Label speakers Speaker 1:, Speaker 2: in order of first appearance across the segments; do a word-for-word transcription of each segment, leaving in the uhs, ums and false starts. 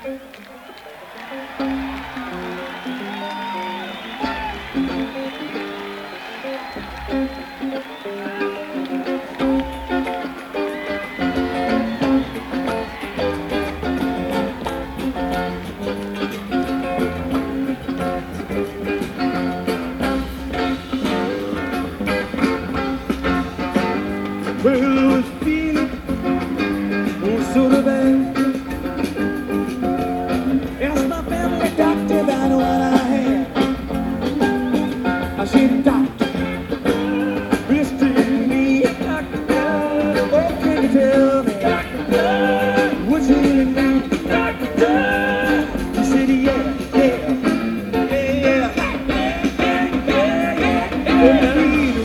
Speaker 1: Well, I was feeling oh, sort of bad. Asked my family doctor about what I had. I said, doctor, Mister Me, doctor, what can you tell me? Doctor, what's in me? Doctor, he said, yeah, yeah, yeah, yeah, yeah, yeah, yeah.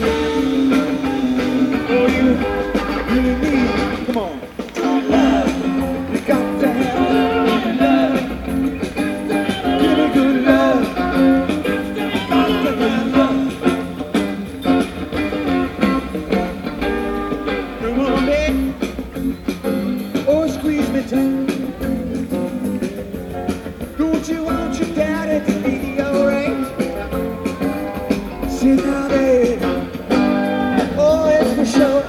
Speaker 1: Oh, you really need, come on, true love. You got to have good love. Give me good love. Got to have love. Come on, baby. Oh, squeeze me tight. Don't you want your daddy to be alright? Sit down, baby. Oh, it's for sure.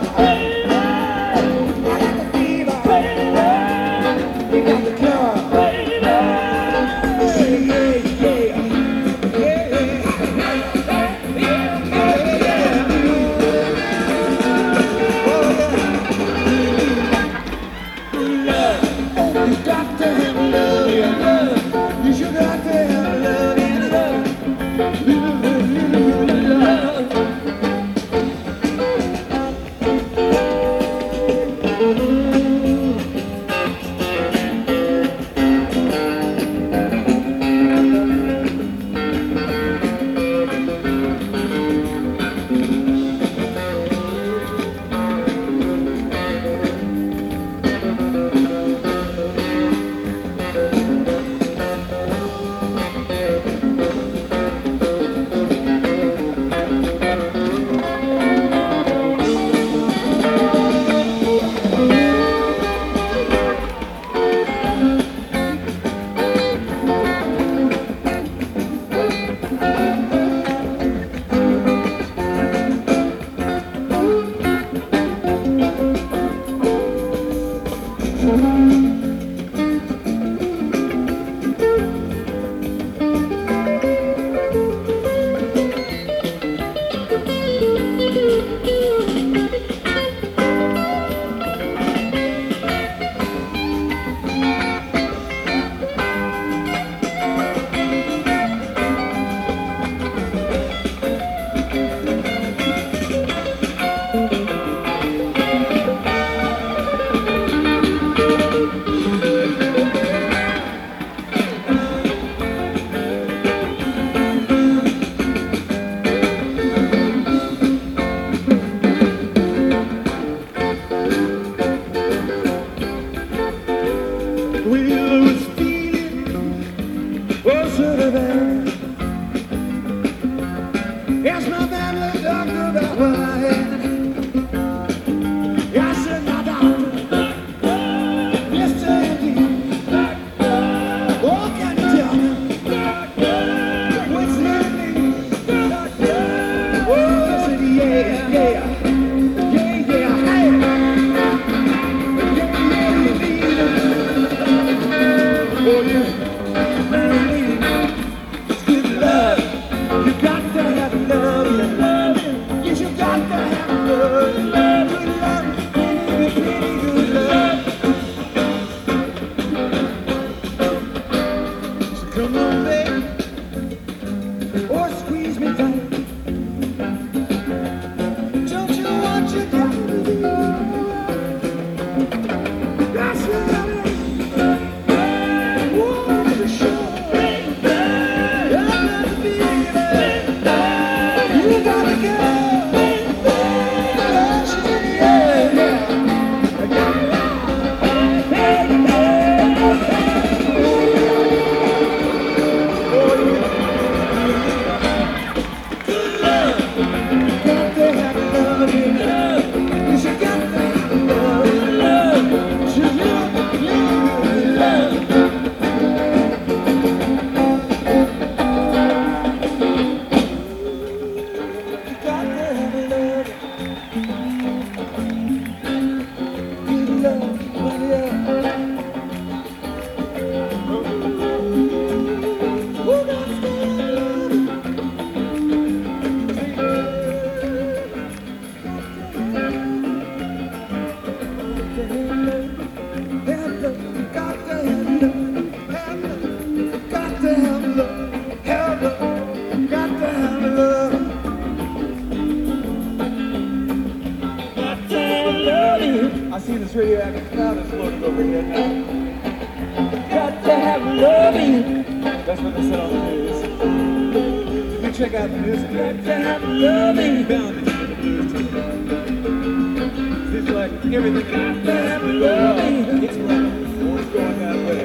Speaker 1: this radioactive cloud that's floating overhead now.
Speaker 2: Got to have loving.
Speaker 1: That's what they said on the news. You check out the news and
Speaker 2: Got to have loving.
Speaker 1: bound to hear the blues too. Seems like everything
Speaker 2: Got to have
Speaker 1: going
Speaker 2: loving.
Speaker 1: wrong. It's right. Or it's going that way.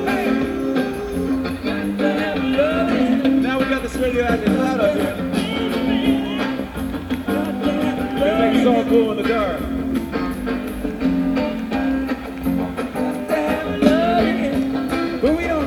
Speaker 2: Got to have loving.
Speaker 1: Now we got this radioactive cloud up here. That makes us all glow in the dark. But we don't